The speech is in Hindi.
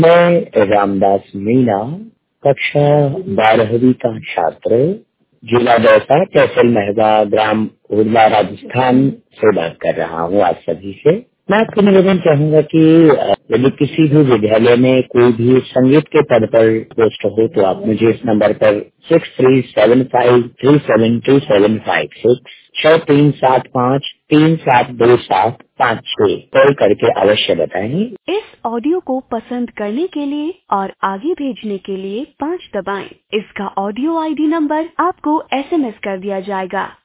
मैं रामदास मीणा, कक्षा 12वीं का छात्र, जिला दौसा, तहसील महवा, ग्राम उड़ला, राजस्थान से बात कर रहा हूँ आप सभी से। मैं आपको निवेदन चाहूंगा कि यदि किसी भी विद्यालय में कोई भी संगीत के पद पर पोस्ट हो तो आप मुझे इस नंबर पर 6375372756 6375372756 कॉल करके अवश्य बताएं। इस ऑडियो को पसंद करने के लिए और आगे भेजने के लिए 5 दबाएं। इसका ऑडियो ID नंबर आपको SMS कर दिया जाएगा।